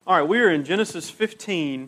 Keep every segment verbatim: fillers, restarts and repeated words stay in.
All right, we are in Genesis fifteen.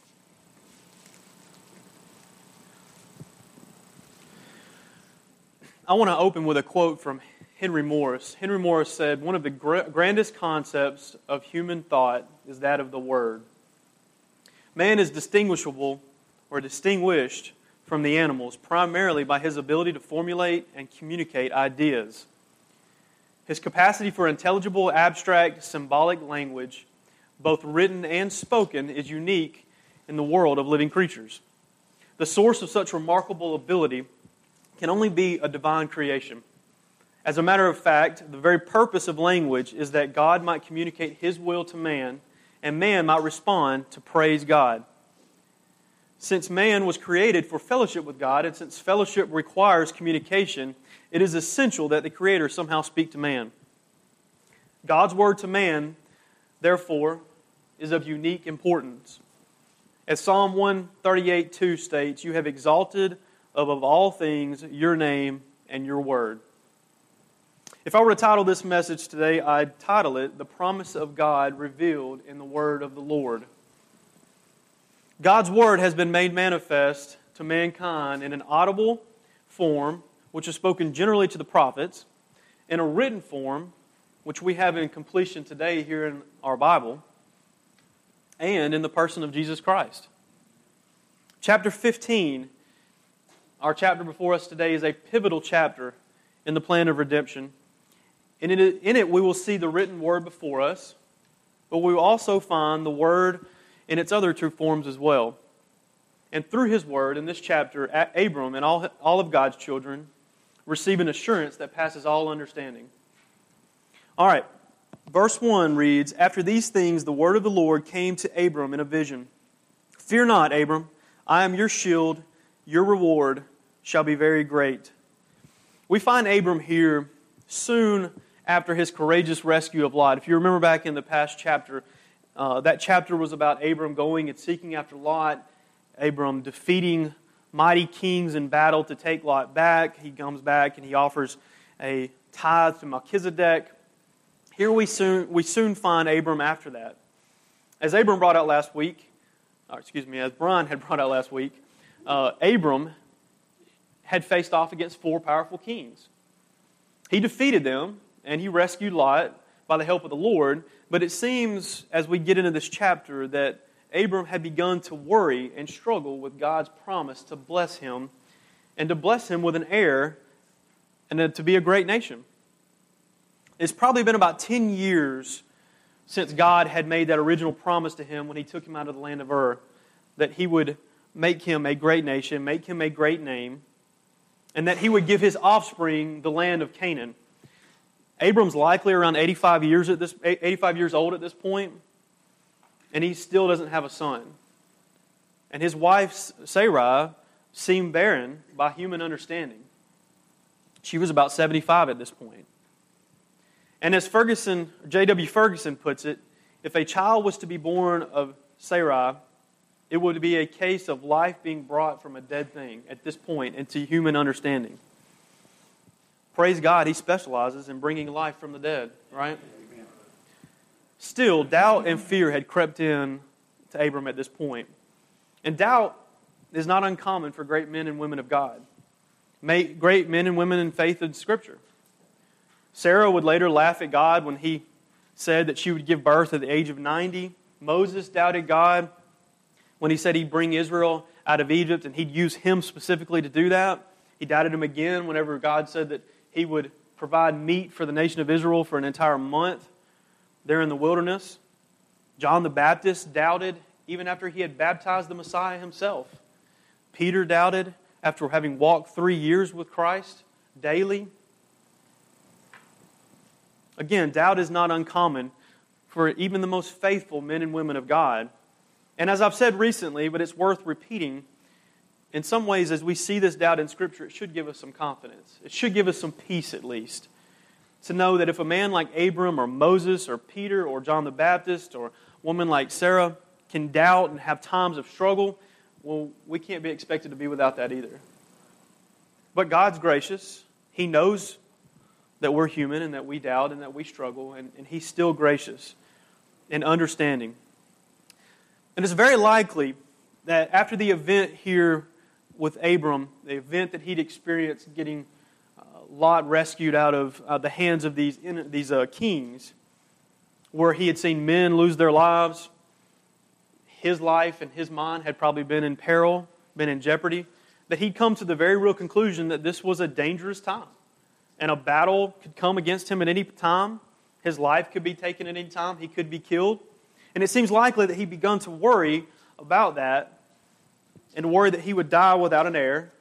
I want to open with a quote from Henry Morris. Henry Morris said, "One of the gra- grandest concepts of human thought is that of the Word. Man is distinguishable or distinguished from the animals primarily by his ability to formulate and communicate ideas. His capacity for intelligible, abstract, symbolic language, both written and spoken, is unique in the world of living creatures. The source of such remarkable ability can only be a divine creation. As a matter of fact, the very purpose of language is that God might communicate His will to man, and man might respond to praise God. Since man was created for fellowship with God, and since fellowship requires communication, it is essential that the Creator somehow speak to man. God's word to man, therefore, is of unique importance. As Psalm one thirty-eight two states, "You have exalted above all things your name and your word." If I were to title this message today, I'd title it, "The Promise of God Revealed in the Word of the Lord." God's Word has been made manifest to mankind in an audible form, which is spoken generally to the prophets, in a written form, which we have in completion today here in our Bible, and in the person of Jesus Christ. Chapter fifteen, our chapter before us today, is a pivotal chapter in the plan of redemption. And in it, in it we will see the written Word before us, but we will also find the Word in its other two forms as well. And through His Word, in this chapter, Abram and all, all of God's children receive an assurance that passes all understanding. All right, verse one reads, "After these things the word of the Lord came to Abram in a vision. Fear not, Abram, I am your shield, your reward shall be very great." We find Abram here soon after his courageous rescue of Lot. If you remember back in the past chapter, uh, that chapter was about Abram going and seeking after Lot, Abram defeating mighty kings in battle to take Lot back. He comes back and he offers a tithe to Melchizedek. Here we soon we soon find Abram after that. As Abram brought out last week, or excuse me, as Brian had brought out last week, uh, Abram had faced off against four powerful kings. He defeated them, and he rescued Lot by the help of the Lord. But it seems, as we get into this chapter, that Abram had begun to worry and struggle with God's promise to bless him, and to bless him with an heir, and to be a great nation. It's probably been about ten years since God had made that original promise to him when He took him out of the land of Ur, that He would make him a great nation, make him a great name, and that He would give his offspring the land of Canaan. Abram's likely around eighty-five years at this eighty-five years old at this point, and he still doesn't have a son. And his wife Sarai seemed barren by human understanding. She was about seventy-five at this point. And as Ferguson, J W Ferguson puts it, if a child was to be born of Sarai, it would be a case of life being brought from a dead thing at this point into human understanding. Praise God, He specializes in bringing life from the dead, right? Amen. Still, doubt and fear had crept in to Abram at this point. And doubt is not uncommon for great men and women of God. Great men and women in faith and Scripture. Sarah would later laugh at God when He said that she would give birth at the age of ninety. Moses doubted God when He said He'd bring Israel out of Egypt and He'd use him specifically to do that. He doubted Him again whenever God said that He would provide meat for the nation of Israel for an entire month there in the wilderness. John the Baptist doubted even after he had baptized the Messiah himself. Peter doubted after having walked three years with Christ daily. Again, doubt is not uncommon for even the most faithful men and women of God. And as I've said recently, but it's worth repeating, in some ways, as we see this doubt in Scripture, it should give us some confidence. It should give us some peace, at least, to know that if a man like Abram or Moses or Peter or John the Baptist or a woman like Sarah can doubt and have times of struggle, well, we can't be expected to be without that either. But God's gracious. He knows that we're human and that we doubt and that we struggle, and, and He's still gracious and understanding. And it's very likely that after the event here with Abram, the event that he'd experienced getting uh, Lot rescued out of uh, the hands of these, these uh, kings, where he had seen men lose their lives, his life and his mind had probably been in peril, been in jeopardy, that he'd come to the very real conclusion that this was a dangerous time. And a battle could come against him at any time. His life could be taken at any time. He could be killed. And it seems likely that he'd begun to worry about that and worry that he would die without an heir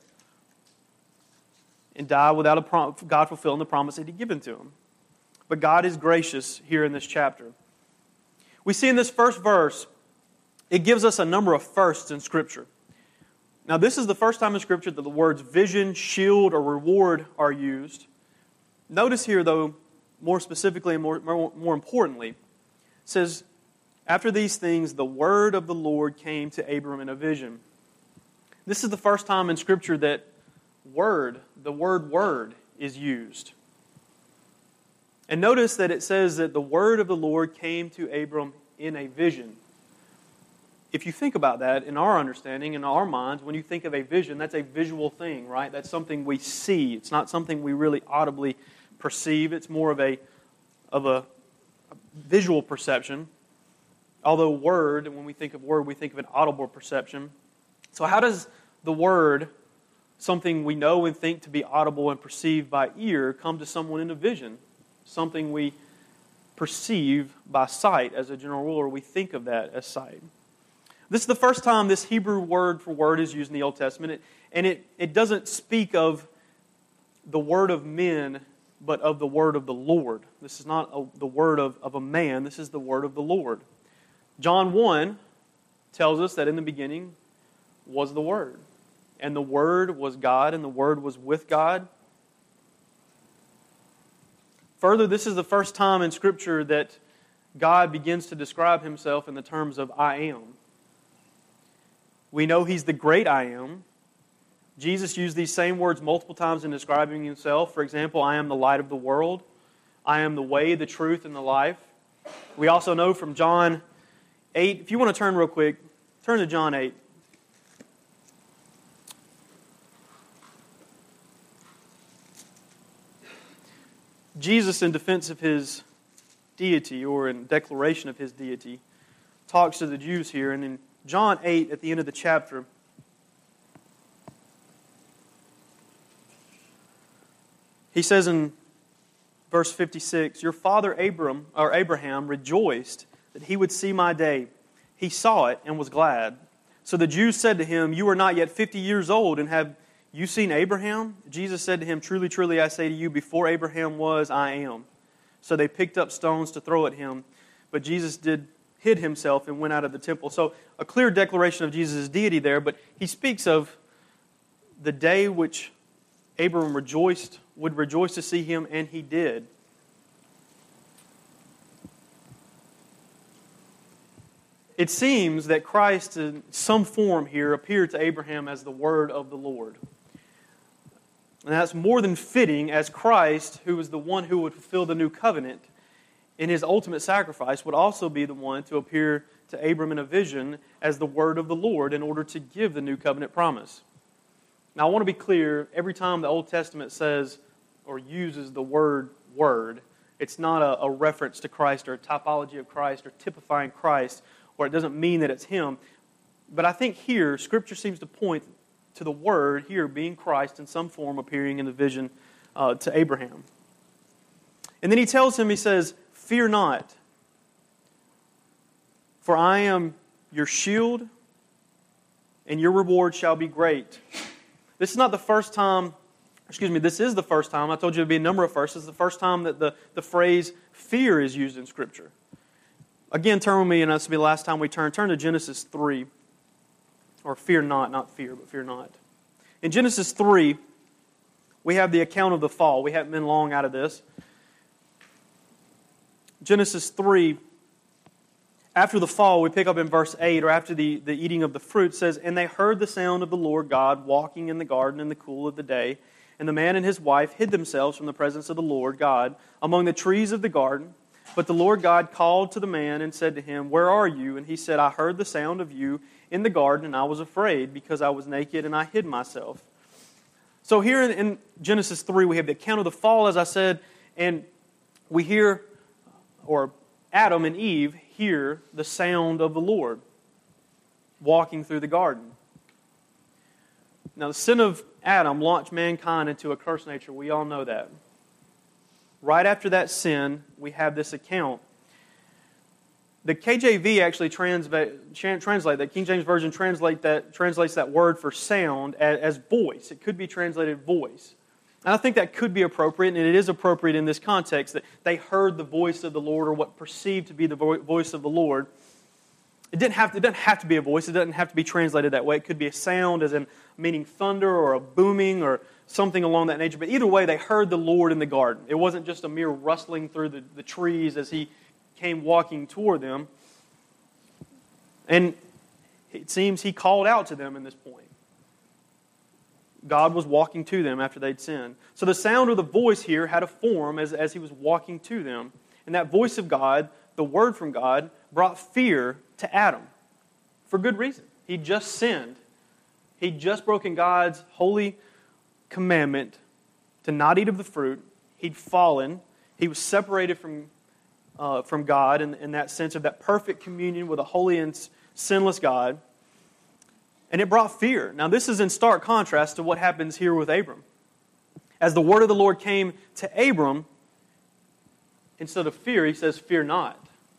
and die without a prom- God fulfilling the promise that He'd given to him. But God is gracious here in this chapter. We see in this first verse, it gives us a number of firsts in Scripture. Now, this is the first time in Scripture that the words vision, shield, or reward are used. Notice here, though, more specifically and more, more, more importantly, it says, after these things, the word of the Lord came to Abram in a vision. This is the first time in Scripture that word, the word word, is used. And notice that it says that the word of the Lord came to Abram in a vision. If you think about that, in our understanding, in our minds, when you think of a vision, that's a visual thing, right? That's something we see. It's not something we really audibly perceive. It's more of a, of a visual perception. Although word, when we think of word, we think of an audible perception. So how does the word, something we know and think to be audible and perceived by ear, come to someone in a vision? Something we perceive by sight as a general rule, or we think of that as sight. This is the first time this Hebrew word for word is used in the Old Testament, it, and it, it doesn't speak of the word of men, but of the word of the Lord. This is not a, the word of, of a man, this is the word of the Lord. John one tells us that in the beginning was the Word, and the Word was God, and the Word was with God. Further, this is the first time in Scripture that God begins to describe Himself in the terms of I am. We know He's the great I am. Jesus used these same words multiple times in describing Himself. For example, I am the light of the world. I am the way, the truth, and the life. We also know from John eight, if you want to turn real quick, turn to John eight. Jesus, in defense of His deity, or in declaration of His deity, talks to the Jews here. And in John eight, at the end of the chapter, He says in verse fifty-six, your father Abram, or Abraham rejoiced that he would see my day. He saw it and was glad. So the Jews said to him, you are not yet fifty years old, and have you seen Abraham? Jesus said to him, truly, truly, I say to you, before Abraham was, I am. So they picked up stones to throw at him, but Jesus did hid himself and went out of the temple. So a clear declaration of Jesus' deity there, but he speaks of the day which Abraham rejoiced, would rejoice to see him, and he did. It seems that Christ, in some form here, appeared to Abraham as the Word of the Lord. And that's more than fitting, as Christ, who was the one who would fulfill the new covenant, in His ultimate sacrifice, would also be the one to appear to Abram in a vision as the Word of the Lord in order to give the new covenant promise. Now, I want to be clear, every time the Old Testament says or uses the word Word, it's not a, a reference to Christ or a typology of Christ or typifying Christ, or it doesn't mean that it's Him. But I think here, Scripture seems to point to the Word here being Christ in some form appearing in the vision uh, to Abraham. And then He tells him, He says, fear not, for I am your shield, and your reward shall be great. This is not the first time, excuse me, this is the first time, I told you it would be a number of firsts, this is the first time that the, the phrase fear is used in Scripture. Again, turn with me, and this will be the last time we turn. Turn to Genesis three. Or fear not, not fear, but fear not. In Genesis three, we have the account of the fall. We haven't been long out of this. Genesis three, after the fall, we pick up in verse eight, or after the, the eating of the fruit, says, and they heard the sound of the Lord God walking in the garden in the cool of the day. And the man and his wife hid themselves from the presence of the Lord God among the trees of the garden. But the Lord God called to the man and said to him, "Where are you?" And he said, "I heard the sound of you in the garden, and I was afraid because I was naked and I hid myself." So here in, in Genesis three, we have the account of the fall, as I said, and we hear, or Adam and Eve hear the sound of the Lord walking through the garden. Now, the sin of Adam launched mankind into a cursed nature. We all know that. Right after that sin, we have this account. The K J V actually translate, translate that, King James Version translate that, translates that word for sound as, as voice. It could be translated voice. And I think that could be appropriate, and it is appropriate in this context, that they heard the voice of the Lord, or what perceived to be the vo- voice of the Lord. It didn't have to, it doesn't have to be a voice. It doesn't have to be translated that way. It could be a sound, as in meaning thunder or a booming or something along that nature. But either way, they heard the Lord in the garden. It wasn't just a mere rustling through the, the trees as He came walking toward them. And it seems He called out to them in this point. God was walking to them after they'd sinned. So the sound of the voice here had a form as, as He was walking to them. And that voice of God, the word from God, brought fear to Adam. For good reason. He'd just sinned. He'd just broken God's holy commandment to not eat of the fruit. He'd fallen. He was separated from, uh, from God in, in that sense of that perfect communion with a holy and sinless God. And it brought fear. Now this is in stark contrast to what happens here with Abram. As the word of the Lord came to Abram, instead of fear, He says, "Fear not."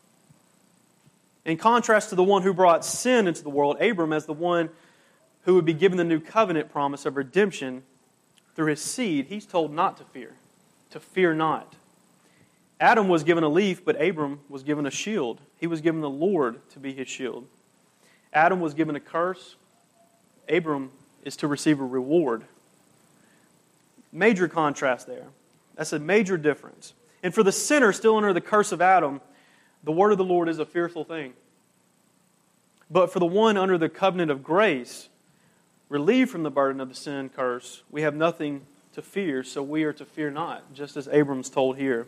In contrast to the one who brought sin into the world, Abram, as the one who would be given the new covenant promise of redemption through his seed, he's told not to fear, to fear not. Adam was given a leaf, but Abram was given a shield. He was given the Lord to be his shield. Adam was given a curse. Abram is to receive a reward. Major contrast there. That's a major difference. And for the sinner still under the curse of Adam, the word of the Lord is a fearful thing. But for the one under the covenant of grace, relieved from the burden of the sin curse, we have nothing to fear, so we are to fear not, just as Abram's told here.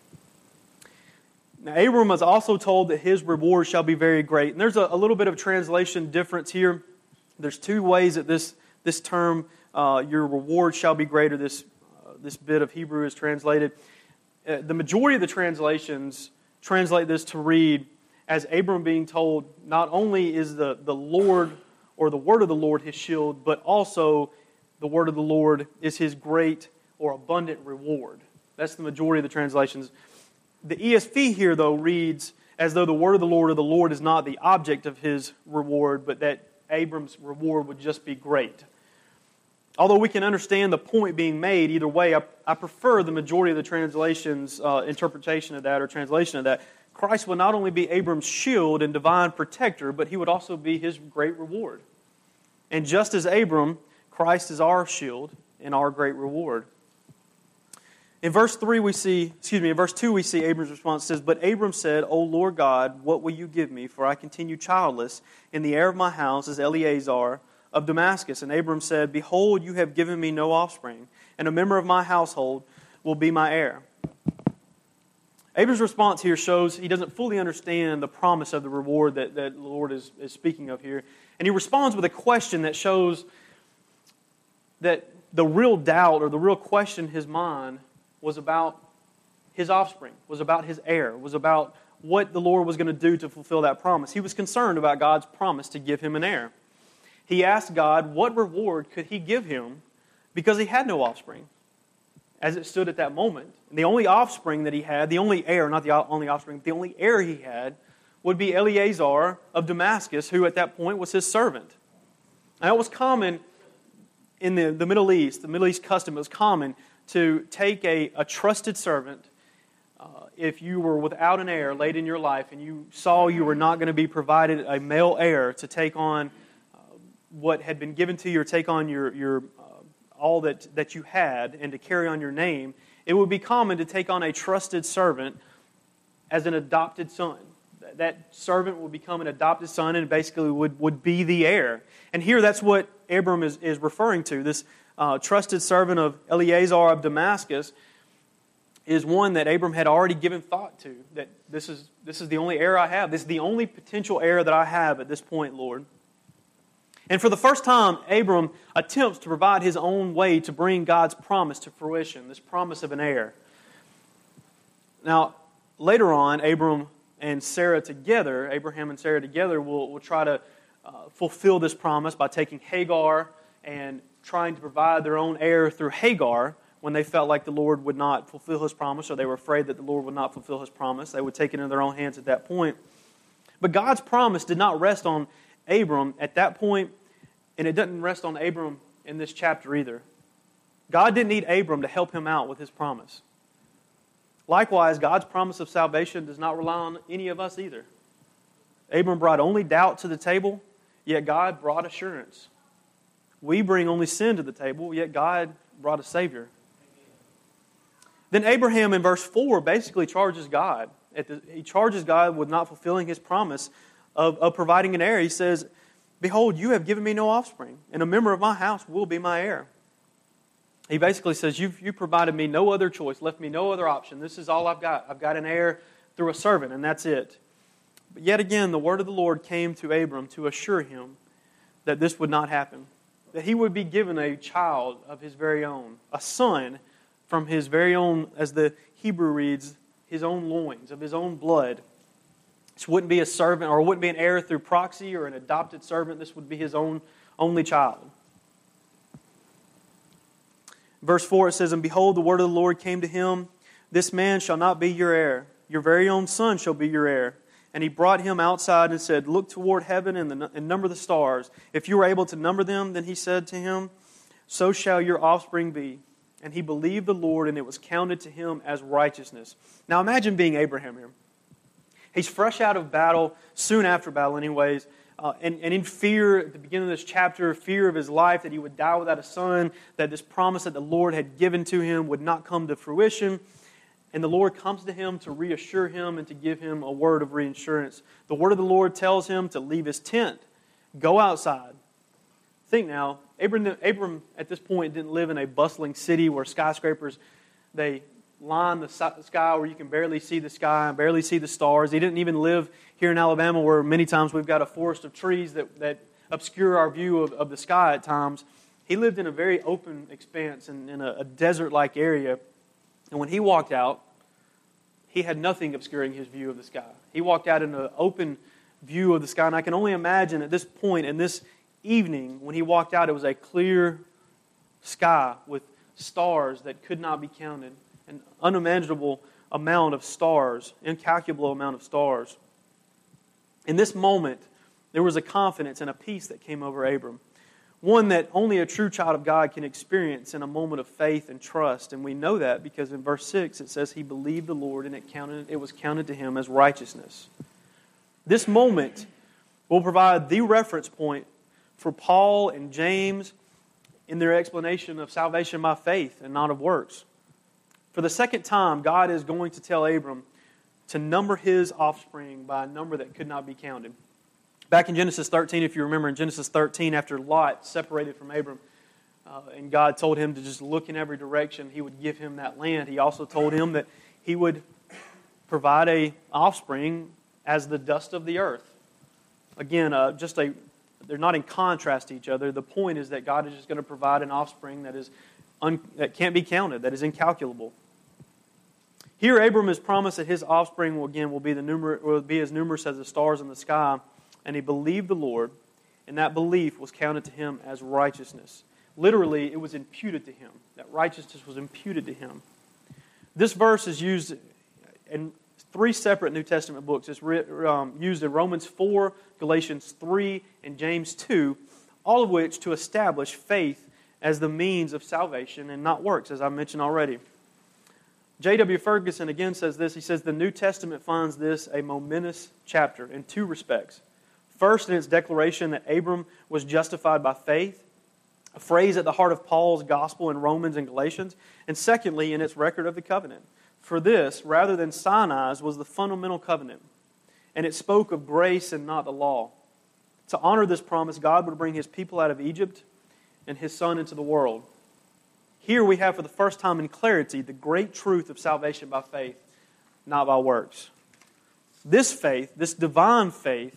Now, Abram is also told that his reward shall be very great. And there's a, a little bit of translation difference here. There's two ways that this, this term, uh, your reward shall be greater, this, uh, this bit of Hebrew is translated. Uh, the majority of the translations translate this to read as Abram being told, not only is the, the Lord or the word of the Lord his shield, but also the word of the Lord is his great or abundant reward. That's the majority of the translations. The E S V here, though, reads as though the word of the Lord or the Lord is not the object of his reward, but that Abram's reward would just be great. Although we can understand the point being made either way, I, I prefer the majority of the translations' uh, interpretation of that or translation of that. Christ will not only be Abram's shield and divine protector, but He would also be his great reward. And just as Abram, Christ is our shield and our great reward. In verse three we see, excuse me, in verse two we see Abram's response. It says, "But Abram said, O Lord God, what will you give me? For I continue childless, and the heir of my house is Eleazar of Damascus." And Abram said, "Behold, you have given me no offspring, and a member of my household will be my heir." Abram's response here shows he doesn't fully understand the promise of the reward that, that the Lord is, is speaking of here. And he responds with a question that shows that the real doubt or the real question in his mind was about his offspring, was about his heir, was about what the Lord was going to do to fulfill that promise. He was concerned about God's promise to give him an heir. He asked God what reward could He give him because he had no offspring as it stood at that moment. And the only offspring that he had, the only heir, not the only offspring, but the only heir he had would be Eleazar of Damascus, who at that point was his servant. Now it was common in the, the Middle East, the Middle East custom, it was common to take a, a trusted servant uh, if you were without an heir late in your life and you saw you were not going to be provided a male heir to take on uh, what had been given to you or take on your, your uh, all that, that you had and to carry on your name, it would be common to take on a trusted servant as an adopted son. That servant would become an adopted son and basically would, would be the heir. And here that's what Abram is, is referring to. This uh, trusted servant of Eleazar of Damascus is one that Abram had already given thought to, that this is, this is the only heir I have. This is the only potential heir that I have at this point, Lord. And for the first time, Abram attempts to provide his own way to bring God's promise to fruition, this promise of an heir. Now, later on, Abram and Sarah together, Abraham and Sarah together, will, will try to uh, fulfill this promise by taking Hagar and trying to provide their own heir through Hagar when they felt like the Lord would not fulfill His promise, or they were afraid that the Lord would not fulfill His promise. They would take it into their own hands at that point. But God's promise did not rest on Abram at that point, and it doesn't rest on Abram in this chapter either. God didn't need Abram to help him out with His promise. Likewise, God's promise of salvation does not rely on any of us either. Abram brought only doubt to the table, yet God brought assurance. We bring only sin to the table, yet God brought a Savior. Then Abraham in verse four basically charges God. At the, he charges God with not fulfilling His promise of, of providing an heir. He says, "Behold, you have given me no offspring, and a member of my house will be my heir." He basically says, You've you provided me no other choice, left me no other option. This is all I've got. I've got an heir through a servant, and that's it. But yet again, the word of the Lord came to Abram to assure him that this would not happen. That he would be given a child of his very own, a son from his very own, as the Hebrew reads, his own loins, of his own blood. This wouldn't be a servant, or wouldn't be an heir through proxy or an adopted servant. This would be his own only child. Verse four, it says, "And behold, the word of the Lord came to him, This man shall not be your heir. Your very own son shall be your heir. And he brought him outside and said, Look toward heaven and, the, and number the stars. If you are able to number them, then he said to him, So shall your offspring be. And he believed the Lord, and it was counted to him as righteousness." Now imagine being Abraham here. He's fresh out of battle, soon after battle anyways, uh, and, and in fear at the beginning of this chapter, fear of his life, that he would die without a son, that this promise that the Lord had given to him would not come to fruition. And the Lord comes to him to reassure him and to give him a word of reassurance. The word of the Lord tells him to leave his tent, go outside. Think now, Abram, Abram at this point didn't live in a bustling city where skyscrapers, they line the sky where you can barely see the sky and barely see the stars. He didn't even live here in Alabama where many times we've got a forest of trees that, that obscure our view of, of the sky at times. He lived in a very open expanse in, in a, a desert-like area. And when he walked out, he had nothing obscuring his view of the sky. He walked out in an open view of the sky. And I can only imagine at this point, in this evening, when he walked out, it was a clear sky with stars that could not be counted. An unimaginable amount of stars, incalculable amount of stars. In this moment, there was a confidence and a peace that came over Abram. One that only a true child of God can experience in a moment of faith and trust. And we know that because in verse six it says he believed the Lord and it counted it was counted to him as righteousness. This moment will provide the reference point for Paul and James in their explanation of salvation by faith and not of works. For the second time, God is going to tell Abram to number his offspring by a number that could not be counted. Back in Genesis thirteen, if you remember, in Genesis thirteen, after Lot separated from Abram, uh, and God told him to just look in every direction, He would give him that land. He also told him that He would provide a offspring as the dust of the earth. Again, uh, just a they're not in contrast to each other. The point is that God is just going to provide an offspring that is un, that can't be counted, that is incalculable. Here, Abram is promised that his offspring will again will be the numer, will be as numerous as the stars in the sky. And he believed the Lord, and that belief was counted to him as righteousness. Literally, it was imputed to him. That righteousness was imputed to him. This verse is used in three separate New Testament books. It's um, used in Romans four, Galatians three, and James two, all of which to establish faith as the means of salvation and not works, as I mentioned already. J W Ferguson again says this. He says, the New Testament finds this a momentous chapter in two respects. First, in its declaration that Abram was justified by faith, a phrase at the heart of Paul's gospel in Romans and Galatians. And secondly, in its record of the covenant. For this, rather than Sinai's, was the fundamental covenant. And it spoke of grace and not the law. To honor this promise, God would bring His people out of Egypt and His Son into the world. Here we have for the first time in clarity the great truth of salvation by faith, not by works. This faith, this divine faith,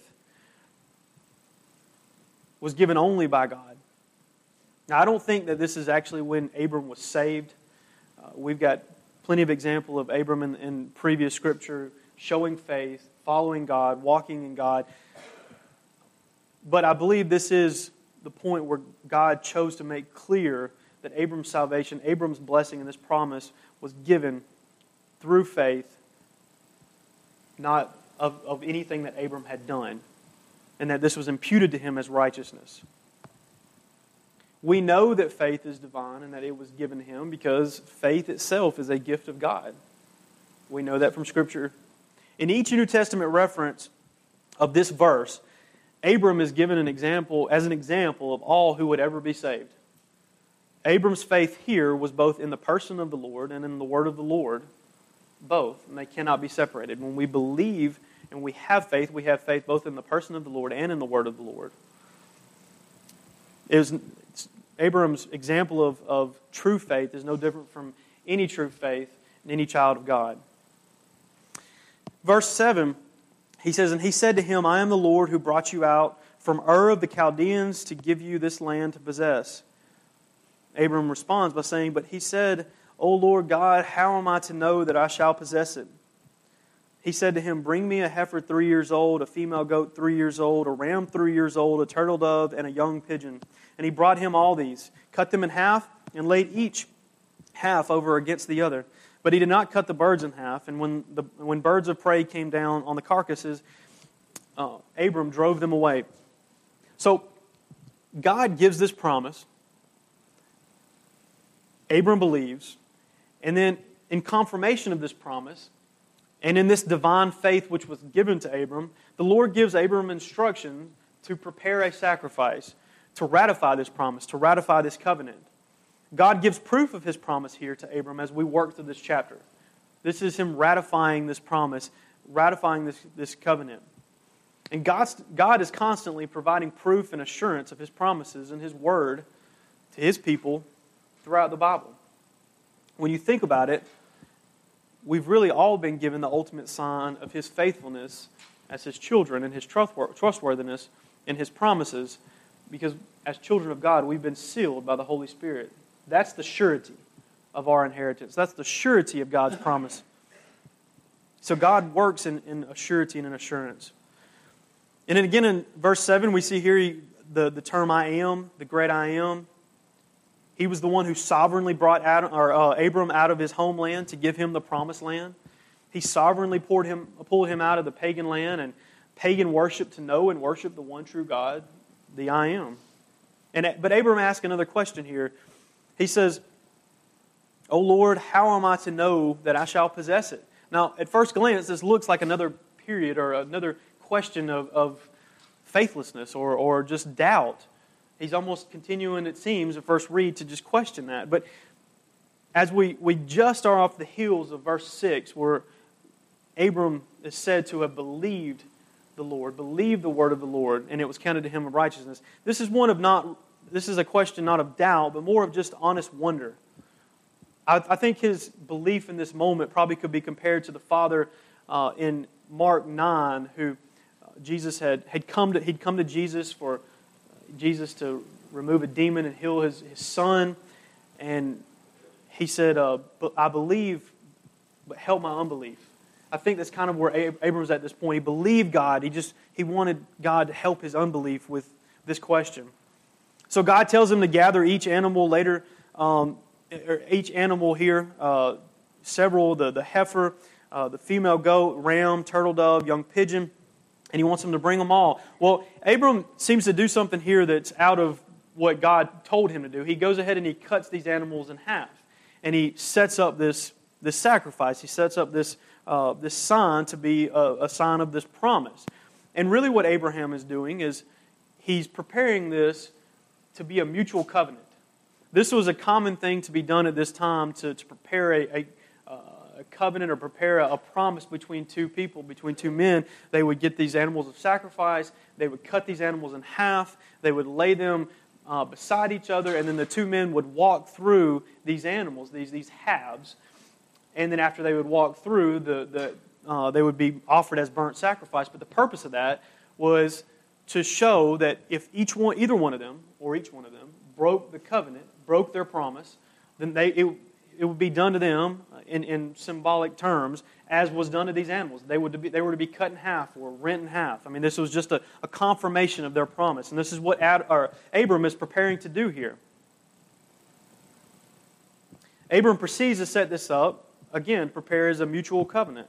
was given only by God. Now, I don't think that this is actually when Abram was saved. Uh, we've got plenty of example of Abram in, in previous Scripture showing faith, following God, walking in God. But I believe this is the point where God chose to make clear that Abram's salvation, Abram's blessing and this promise was given through faith, not of, of anything that Abram had done, and that this was imputed to him as righteousness. We know that faith is divine and that it was given to him because faith itself is a gift of God. We know that from Scripture. In each New Testament reference of this verse, Abram is given an example as an example of all who would ever be saved. Abram's faith here was both in the person of the Lord and in the word of the Lord, both, and they cannot be separated. When we believe and we have faith, we have faith both in the person of the Lord and in the word of the Lord. It was, Abram's example of, of true faith is no different from any true faith in any child of God. Verse seven, he says, "And he said to him, I am the Lord who brought you out from Ur of the Chaldeans to give you this land to possess." Abram responds by saying, "But he said, O Lord God, how am I to know that I shall possess it?" He said to him, "Bring me a heifer three years old, a female goat three years old, a ram three years old, a turtle dove, and a young pigeon." And he brought him all these, cut them in half, and laid each half over against the other. But he did not cut the birds in half. And when the when birds of prey came down on the carcasses, uh, Abram drove them away. So God gives this promise. Abram believes. And then in confirmation of this promise, and in this divine faith which was given to Abram, the Lord gives Abram instruction to prepare a sacrifice, to ratify this promise, to ratify this covenant. God gives proof of His promise here to Abram as we work through this chapter. This is Him ratifying this promise, ratifying this, this covenant. And God's, God is constantly providing proof and assurance of His promises and His Word to His people throughout the Bible. When you think about it, we've really all been given the ultimate sign of His faithfulness as His children and His trustworthiness in His promises, because as children of God, we've been sealed by the Holy Spirit. That's the surety of our inheritance. That's the surety of God's promise. So God works in, in a surety and an assurance. And then again in verse seven, we see here he, the, the term I am, the great I am. He was the one who sovereignly brought Adam, or, uh, Abram out of his homeland to give him the promised land. He sovereignly poured him, pulled him out of the pagan land and pagan worship to know and worship the one true God, the I am. And, but Abram asks another question here. He says, O Lord, how am I to know that I shall possess it? Now, at first glance, this looks like another period or another question of, of faithlessness or, or just doubt. He's almost continuing, it seems, at first read to just question that. But as we, we just are off the heels of verse six, where Abram is said to have believed the Lord, believed the word of the Lord, and it was counted to him of righteousness. This is one of not, this is a question not of doubt, but more of just honest wonder. I, I think his belief in this moment probably could be compared to the father uh, in Mark nine, who uh, Jesus had, had come to, he'd come to Jesus for Jesus to remove a demon and heal his, his son. And he said, uh, I believe, but help my unbelief. I think that's kind of where Abram was at this point. He believed God. He just he wanted God to help his unbelief with this question. So God tells him to gather each animal later, um, each animal here, uh, several, the, the heifer, uh, the female goat, ram, turtle dove, young pigeon, and He wants him to bring them all. Well, Abram seems to do something here that's out of what God told him to do. He goes ahead and he cuts these animals in half, and he sets up this, this sacrifice. He sets up this Uh, this sign to be a, a sign of this promise. And really what Abraham is doing is he's preparing this to be a mutual covenant. This was a common thing to be done at this time to, to prepare a, a, a covenant or prepare a, a promise between two people, between two men. They would get these animals of sacrifice. They would cut these animals in half. They would lay them uh, beside each other, and then the two men would walk through these animals, these these halves, and then after they would walk through, the the uh, they would be offered as burnt sacrifice. But the purpose of that was to show that if each one, either one of them, or each one of them, broke the covenant, broke their promise, then they it, it would be done to them in, in symbolic terms, as was done to these animals. They would be, they were to be cut in half or rent in half. I mean, this was just a, a confirmation of their promise. And this is what Ad, or Abram is preparing to do here. Abram proceeds to set this up, again, prepares a mutual covenant.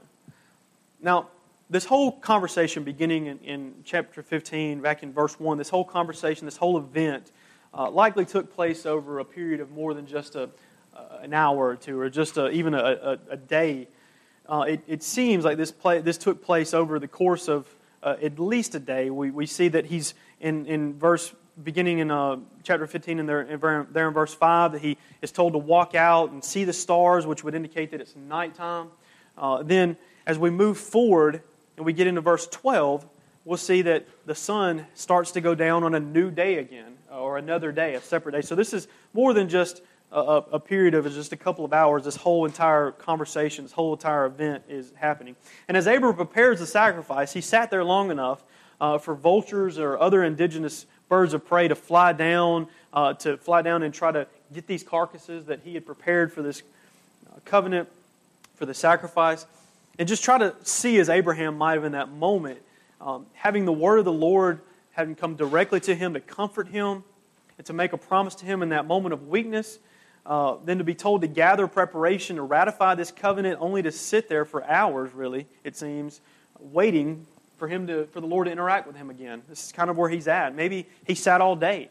Now, this whole conversation beginning in, in chapter fifteen, back in verse one, this whole conversation, this whole event, uh, likely took place over a period of more than just a Uh, an hour or two, or just a, even a, a, a day. Uh, it, it seems like this play, this took place over the course of uh, at least a day. We we see that he's in, in verse beginning in uh, chapter fifteen, and there, in, there in verse five, that he is told to walk out and see the stars, which would indicate that it's nighttime. Uh, then, as we move forward and we get into verse twelve, we'll see that the sun starts to go down on a new day again, or another day, a separate day. So this is more than just A, a period of just a couple of hours. This whole entire conversation, this whole entire event is happening. And as Abram prepares the sacrifice, he sat there long enough uh, for vultures or other indigenous birds of prey to fly down, uh, to fly down and try to get these carcasses that he had prepared for this covenant, for the sacrifice, and just try to see, as Abraham might have in that moment, um, having the word of the Lord having come directly to him to comfort him and to make a promise to him in that moment of weakness. Uh, then to be told to gather preparation to ratify this covenant, only to sit there for hours, really, it seems, waiting for him to, for the Lord to interact with him again. This is kind of where he's at. Maybe he sat all day.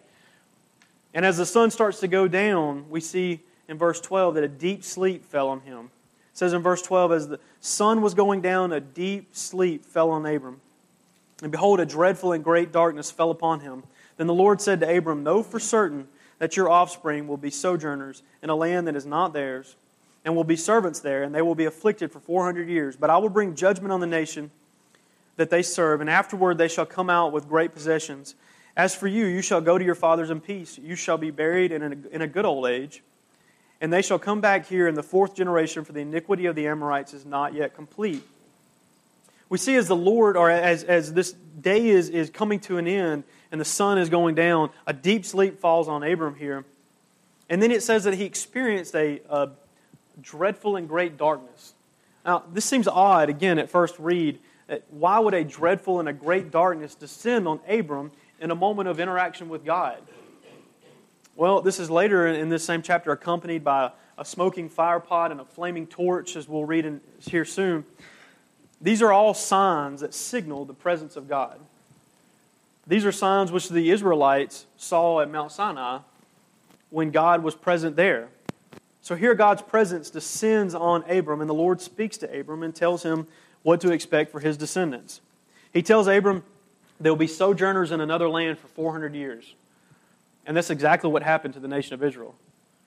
And as the sun starts to go down, we see in verse twelve that a deep sleep fell on him. It says in verse twelve, as the sun was going down, a deep sleep fell on Abram. And behold, a dreadful and great darkness fell upon him. Then the Lord said to Abram, know for certain that your offspring will be sojourners in a land that is not theirs, and will be servants there, and they will be afflicted for four hundred years. But I will bring judgment on the nation that they serve, and afterward they shall come out with great possessions. As for you, you shall go to your fathers in peace. You shall be buried in a, in a good old age, and they shall come back here in the fourth generation, for the iniquity of the Amorites is not yet complete. We see as the Lord, or as, as this day is, is coming to an end, and the sun is going down, a deep sleep falls on Abram here. And then it says that he experienced a, a dreadful and great darkness. Now, this seems odd, again, at first read, that why would a dreadful and a great darkness descend on Abram in a moment of interaction with God? Well, this is later in this same chapter accompanied by a smoking fire pot and a flaming torch, as we'll read in, here soon. These are all signs that signal the presence of God. These are signs which the Israelites saw at Mount Sinai when God was present there. So here God's presence descends on Abram, and the Lord speaks to Abram and tells him what to expect for his descendants. He tells Abram they will be sojourners in another land for four hundred years. And that's exactly what happened to the nation of Israel.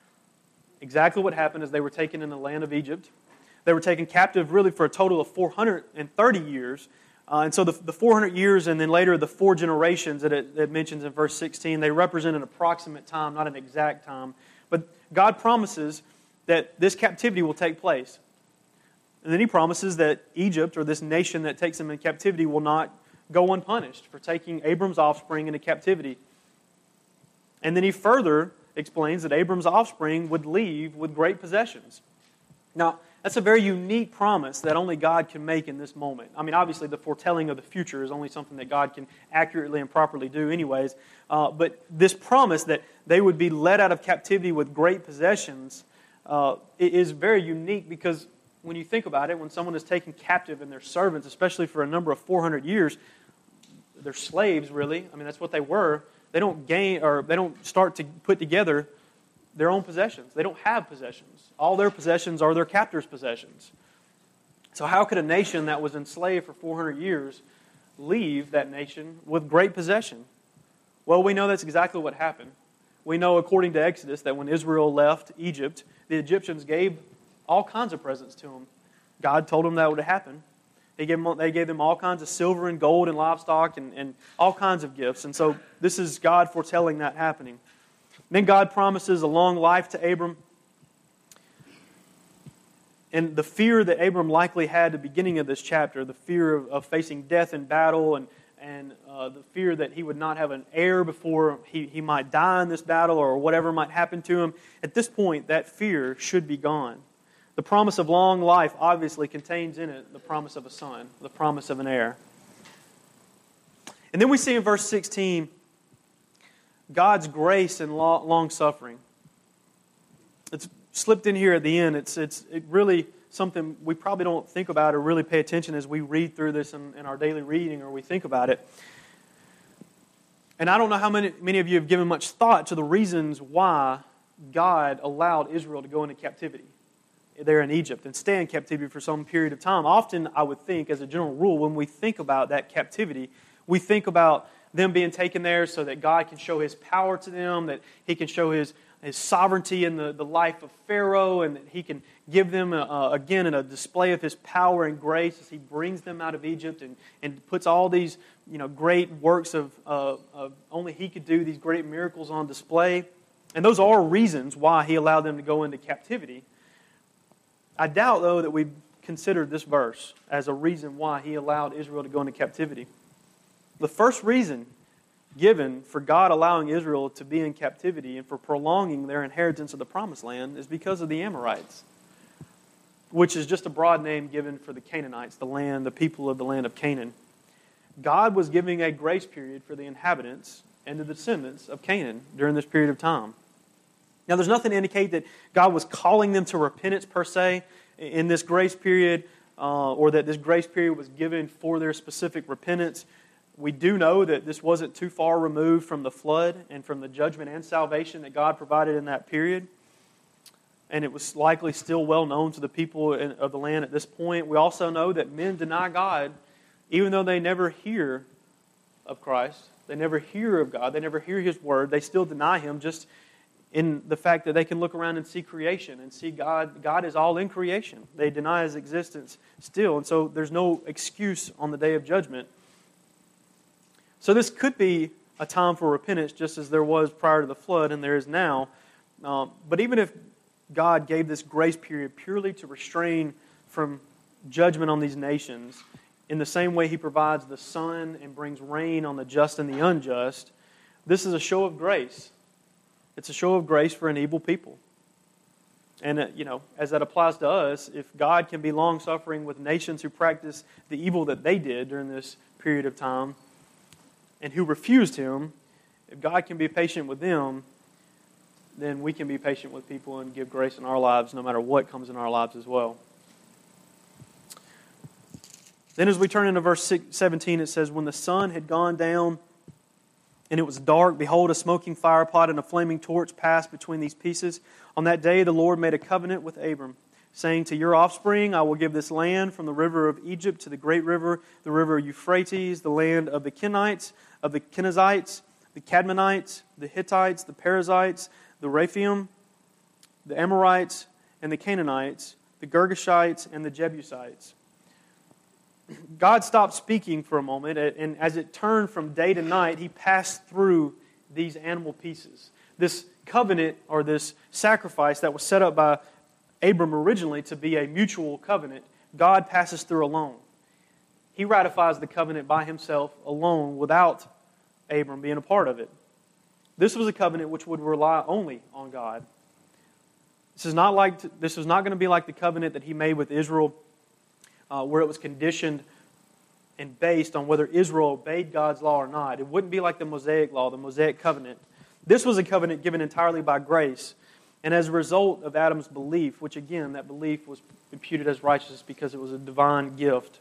Exactly what happened is they were taken in the land of Egypt. They were taken captive really for a total of four hundred thirty years. Uh, and so the, the four hundred years and then later the four generations that it, it mentions in verse sixteen, they represent an approximate time, not an exact time. But God promises that this captivity will take place. And then He promises that Egypt, or this nation that takes them in captivity, will not go unpunished for taking Abram's offspring into captivity. And then He further explains that Abram's offspring would leave with great possessions. Now, that's a very unique promise that only God can make in this moment. I mean, obviously, the foretelling of the future is only something that God can accurately and properly do anyways. Uh, but this promise that they would be led out of captivity with great possessions uh, is very unique, because when you think about it, when someone is taken captive and they're servants, especially for a number of four hundred years, they're slaves, really. I mean, that's what they were. They don't gain, or they don't start to put together their own possessions. They don't have possessions. All their possessions are their captors' possessions. So how could a nation that was enslaved for four hundred years leave that nation with great possession? Well, we know that's exactly what happened. We know, according to Exodus, that when Israel left Egypt, the Egyptians gave all kinds of presents to them. God told them that would happen. He gave them, they gave them all kinds of silver and gold and livestock and, and all kinds of gifts. And so this is God foretelling that happening. Then God promises a long life to Abram. And the fear that Abram likely had at the beginning of this chapter, the fear of, of facing death in battle and, and uh, the fear that he would not have an heir before he, he might die in this battle or whatever might happen to him, at this point that fear should be gone. The promise of long life obviously contains in it the promise of a son, the promise of an heir. And then we see in verse sixteen, God's grace and long suffering. It's slipped in here at the end. It's it's it really something we probably don't think about or really pay attention as we read through this in, in our daily reading or we think about it. And I don't know how many, many of you have given much thought to the reasons why God allowed Israel to go into captivity there in Egypt and stay in captivity for some period of time. Often, I would think, as a general rule, when we think about that captivity, we think about them being taken there so that God can show His power to them, that He can show His, His sovereignty in the, the life of Pharaoh, and that He can give them, a, again, a display of His power and grace as He brings them out of Egypt and, and puts all these you know, great works of, uh, of only He could do, these great miracles on display. And those are reasons why He allowed them to go into captivity. I doubt, though, that we've considered this verse as a reason why He allowed Israel to go into captivity. The first reason given for God allowing Israel to be in captivity and for prolonging their inheritance of the Promised Land is because of the Amorites, which is just a broad name given for the Canaanites, the land, the people of the land of Canaan. God was giving a grace period for the inhabitants and the descendants of Canaan during this period of time. Now, there's nothing to indicate that God was calling them to repentance per se in this grace period, uh, or that this grace period was given for their specific repentance. We do know that this wasn't too far removed from the flood and from the judgment and salvation that God provided in that period. And it was likely still well known to the people of the land at this point. We also know that men deny God even though they never hear of Christ. They never hear of God. They never hear His Word. They still deny Him just in the fact that they can look around and see creation and see God. God is all in creation. They deny His existence still. And so there's no excuse on the day of judgment. So this could be a time for repentance just as there was prior to the flood and there is now. Um, but even if God gave this grace period purely to restrain from judgment on these nations, in the same way He provides the sun and brings rain on the just and the unjust, this is a show of grace. It's a show of grace for an evil people. And, uh, you know, as that applies to us, if God can be long-suffering with nations who practice the evil that they did during this period of time and who refused Him, if God can be patient with them, then we can be patient with people and give grace in our lives no matter what comes in our lives as well. Then as we turn into verse seventeen, it says, "When the sun had gone down and it was dark, behold, a smoking firepot and a flaming torch passed between these pieces. On that day the Lord made a covenant with Abram, saying, to your offspring I will give this land from the river of Egypt to the great river, the river Euphrates, the land of the Kenites, of the Kenizzites, the Cadmonites, the Hittites, the Perizzites, the Rephaim, the Amorites, and the Canaanites, the Girgashites, and the Jebusites." God stopped speaking for a moment, and as it turned from day to night, He passed through these animal pieces. This covenant, or this sacrifice that was set up by Abram originally to be a mutual covenant, God passes through alone. He ratifies the covenant by Himself alone without Abram being a part of it. This was a covenant which would rely only on God. This is not like this is not going to be like the covenant that He made with Israel, Uh, where it was conditioned and based on whether Israel obeyed God's law or not. It wouldn't be like the Mosaic law, the Mosaic covenant. This was a covenant given entirely by grace, and as a result of Adam's belief, which again, that belief was imputed as righteousness because it was a divine gift.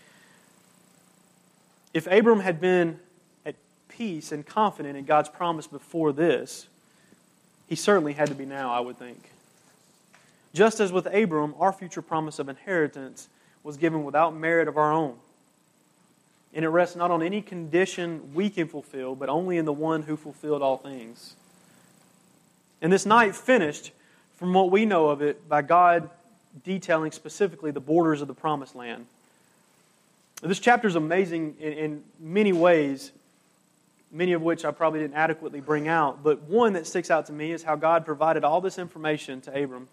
If Abram had been at peace and confident in God's promise before this, he certainly had to be now, I would think. Just as with Abram, our future promise of inheritance was given without merit of our own. And it rests not on any condition we can fulfill, but only in the one who fulfilled all things. And this night finished, from what we know of it, by God detailing specifically the borders of the Promised Land. This chapter is amazing in, in many ways, many of which I probably didn't adequately bring out. But one that sticks out to me is how God provided all this information to Abram.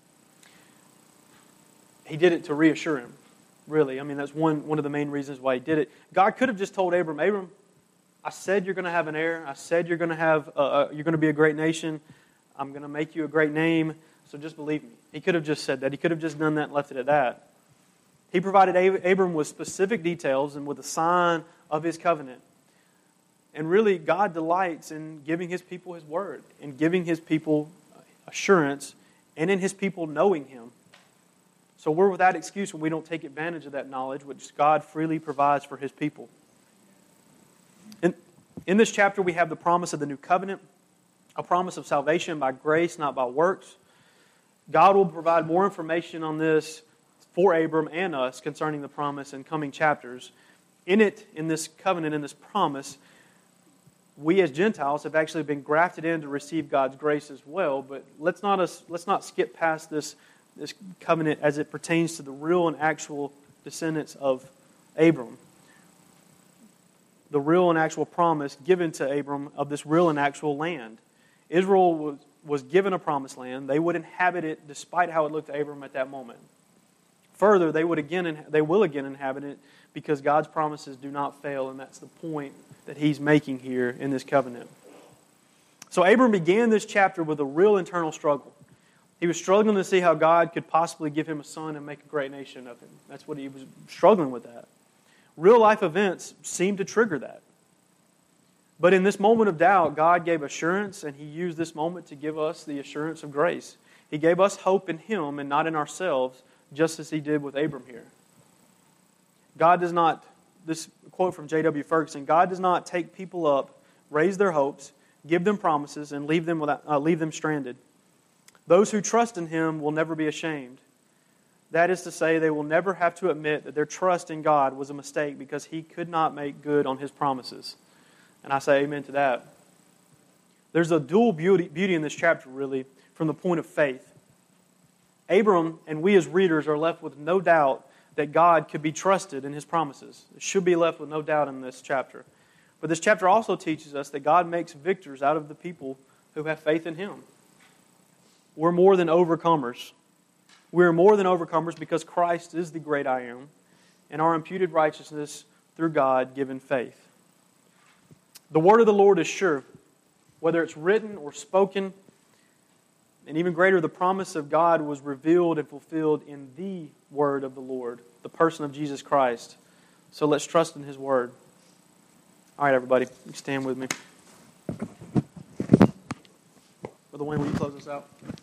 He did it to reassure him, really. I mean, that's one, one of the main reasons why He did it. God could have just told Abram, Abram, I said you're going to have an heir. I said you're going to have, a, a, you're going to be a great nation. I'm going to make you a great name. So just believe me. He could have just said that. He could have just done that and left it at that. He provided Abram with specific details and with a sign of His covenant. And really, God delights in giving His people His word, in giving His people assurance, and in His people knowing Him. So we're without excuse when we don't take advantage of that knowledge, which God freely provides for His people. In, in this chapter, we have the promise of the new covenant, a promise of salvation by grace, not by works. God will provide more information on this for Abram and us concerning the promise in coming chapters. In it, in this covenant, in this promise, we as Gentiles have actually been grafted in to receive God's grace as well. But let's not let's not skip past this, this covenant as it pertains to the real and actual descendants of Abram. The real and actual promise given to Abram of this real and actual land. Israel was, was given a promised land. They would inhabit it despite how it looked to Abram at that moment. Further, they would again they will again inhabit it because God's promises do not fail, and that's the point that He's making here in this covenant. So Abram began this chapter with a real internal struggle. He was struggling to see how God could possibly give him a son and make a great nation of him. That's what he was struggling with that. Real life events seemed to trigger that. But in this moment of doubt, God gave assurance, and He used this moment to give us the assurance of grace. He gave us hope in Him and not in ourselves, just as He did with Abram here. God does not, this quote from J W Ferguson, God does not take people up, raise their hopes, give them promises, and leave them without, uh, leave them stranded. Those who trust in Him will never be ashamed. That is to say, they will never have to admit that their trust in God was a mistake because He could not make good on His promises. And I say amen to that. There's a dual beauty, beauty in this chapter, really, from the point of faith. Abram and we as readers are left with no doubt that God could be trusted in His promises. It should be left with no doubt in this chapter. But this chapter also teaches us that God makes victors out of the people who have faith in Him. We're more than overcomers. We're more than overcomers because Christ is the great I am, and our imputed righteousness through God-given faith. The word of the Lord is sure, whether it's written or spoken. And even greater, the promise of God was revealed and fulfilled in the word of the Lord, the person of Jesus Christ. So let's trust in His word. All right, everybody, stand with me. Brother Wayne, will you close us out?